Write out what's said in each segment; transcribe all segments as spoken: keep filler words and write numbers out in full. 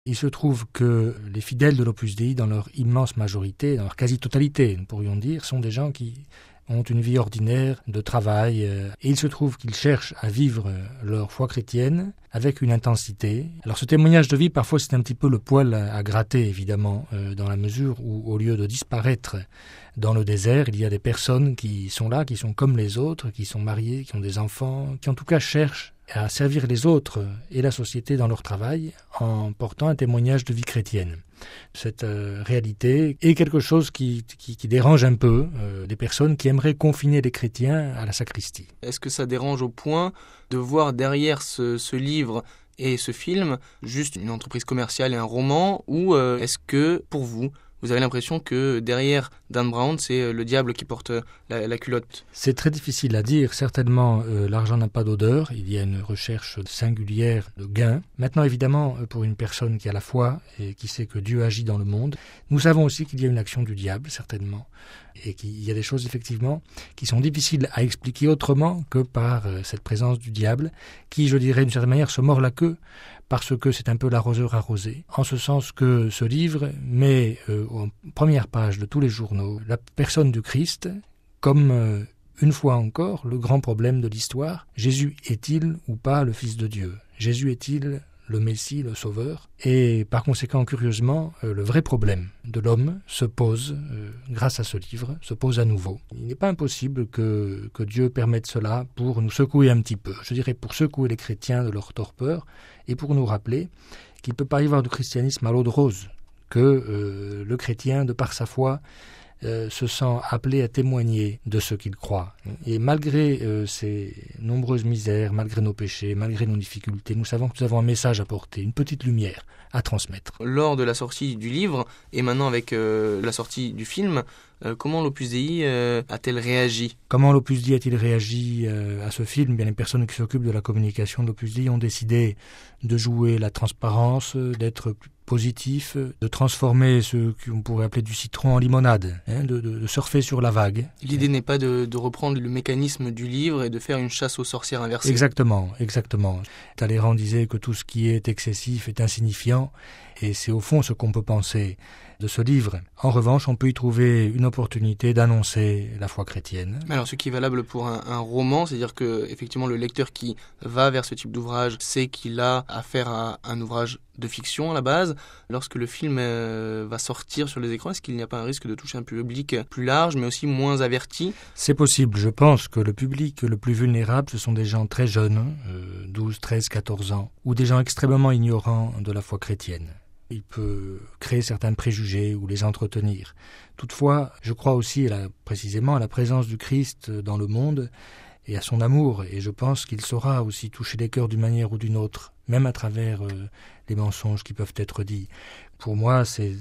Il se trouve que les fidèles de l'Opus Dei, dans leur immense majorité, dans leur quasi-totalité, nous pourrions dire, sont des gens qui ont une vie ordinaire de travail. Et il se trouve qu'ils cherchent à vivre leur foi chrétienne avec une intensité. Alors ce témoignage de vie, parfois c'est un petit peu le poil à gratter, évidemment, euh, dans la mesure où, au lieu de disparaître dans le désert, il y a des personnes qui sont là, qui sont comme les autres, qui sont mariées, qui ont des enfants, qui en tout cas cherchent à servir les autres et la société dans leur travail en portant un témoignage de vie chrétienne. Cette euh, réalité est quelque chose qui, qui, qui dérange un peu euh, les personnes qui aimeraient confiner les chrétiens à la sacristie. Est-ce que ça dérange au point de voir derrière ce, ce livre et ce film juste une entreprise commerciale et un roman, ou euh, est-ce que, pour vous, vous avez l'impression que derrière Dan Brown, c'est le diable qui porte la, la culotte? C'est très difficile à dire. Certainement, euh, l'argent n'a pas d'odeur. Il y a une recherche singulière de gain. Maintenant, évidemment, pour une personne qui a la foi et qui sait que Dieu agit dans le monde, nous savons aussi qu'il y a une action du diable, certainement. Et qu'il y a des choses, effectivement, qui sont difficiles à expliquer autrement que par euh, cette présence du diable, qui, je dirais, d'une certaine manière, se mord la queue, parce que c'est un peu l'arroseur arrosé, en ce sens que ce livre met euh, en première page de tous les journaux la personne du Christ comme, euh, une fois encore, le grand problème de l'histoire. Jésus est-il ou pas le Fils de Dieu? Jésus est-il le Messie, le Sauveur? Et par conséquent, curieusement, euh, le vrai problème de l'homme se pose, euh, grâce à ce livre, se pose à nouveau. Il n'est pas impossible que, que Dieu permette cela pour nous secouer un petit peu. Je dirais pour secouer les chrétiens de leur torpeur et pour nous rappeler qu'il ne peut pas y avoir du christianisme à l'eau de rose, que euh, le chrétien, de par sa foi, Euh, se sent appelé à témoigner de ce qu'il croit. Et malgré euh, ces nombreuses misères, malgré nos péchés, malgré nos difficultés, nous savons que nous avons un message à porter, une petite lumière à transmettre. Lors de la sortie du livre, et maintenant avec euh, la sortie du film, euh, comment l'Opus Dei euh, a-t-elle réagi? Comment l'Opus Dei a-t-il réagi euh, à ce film? Bien, les personnes qui s'occupent de la communication de l'Opus Dei ont décidé de jouer la transparence, d'être positif, de transformer ce qu'on pourrait appeler du citron en limonade, hein, de, de, de surfer sur la vague. L'idée n'est pas de, de reprendre le mécanisme du livre et de faire une chasse aux sorcières inversée. Exactement, exactement. Talleyrand disait que tout ce qui est excessif est insignifiant, et c'est au fond ce qu'on peut penser de ce livre. En revanche, on peut y trouver une opportunité d'annoncer la foi chrétienne. Mais alors, ce qui est valable pour un, un roman, c'est-à-dire que effectivement le lecteur qui va vers ce type d'ouvrage sait qu'il a affaire à un ouvrage de fiction à la base. Lorsque le film euh, va sortir sur les écrans, est-ce qu'il n'y a pas un risque de toucher un public plus large, mais aussi moins averti? C'est possible. Je pense que le public le plus vulnérable, ce sont des gens très jeunes, euh, douze, treize, quatorze ans, ou des gens extrêmement ignorants de la foi chrétienne. Il peut créer certains préjugés ou les entretenir. Toutefois, je crois aussi à la, précisément à la présence du Christ dans le monde et à son amour, et je pense qu'il saura aussi toucher les cœurs d'une manière ou d'une autre, même à travers euh, les mensonges qui peuvent être dits. Pour moi, c'est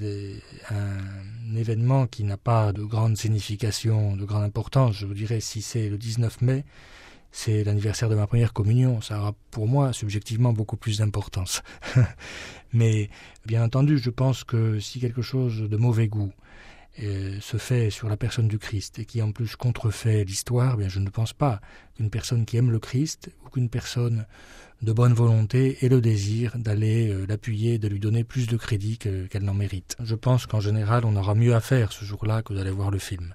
un événement qui n'a pas de grande signification, de grande importance. Je vous dirais, si c'est le dix-neuf mai, c'est l'anniversaire de ma première communion. Ça aura pour moi, subjectivement, beaucoup plus d'importance. Mais, bien entendu, je pense que si quelque chose de mauvais goût euh, se fait sur la personne du Christ et qui en plus contrefait l'histoire, bien, je ne pense pas qu'une personne qui aime le Christ ou qu'une personne de bonne volonté ait le désir d'aller euh, l'appuyer, de lui donner plus de crédit que, qu'elle n'en mérite. Je pense qu'en général, on aura mieux à faire ce jour-là que d'aller voir le film.